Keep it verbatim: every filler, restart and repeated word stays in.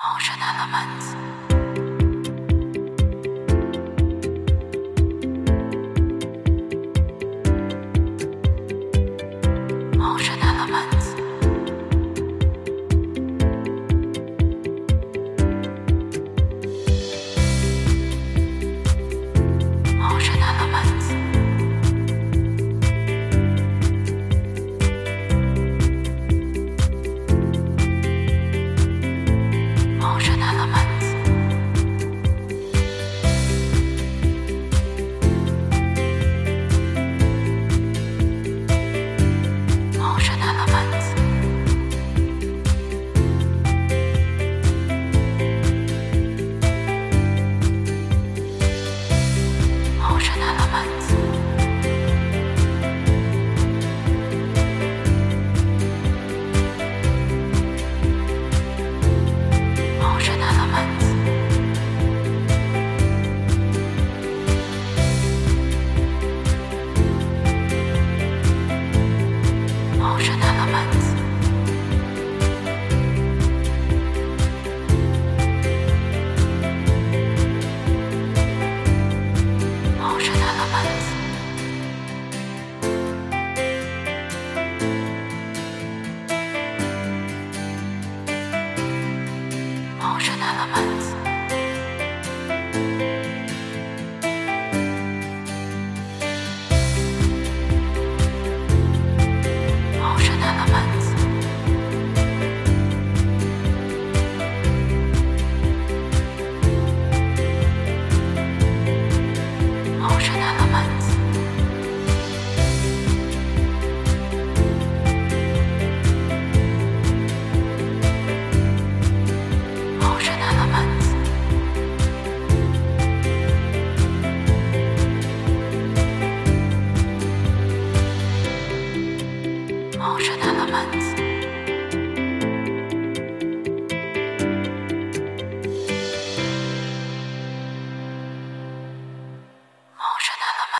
Motion elements. Motion elements. Motion elements. Motion elements. Motion elements. Motion elements. Motion elements. Motion elements. Motion elements. Motion elements. Motion elements. Motion elements. Motion elements. Motion elements.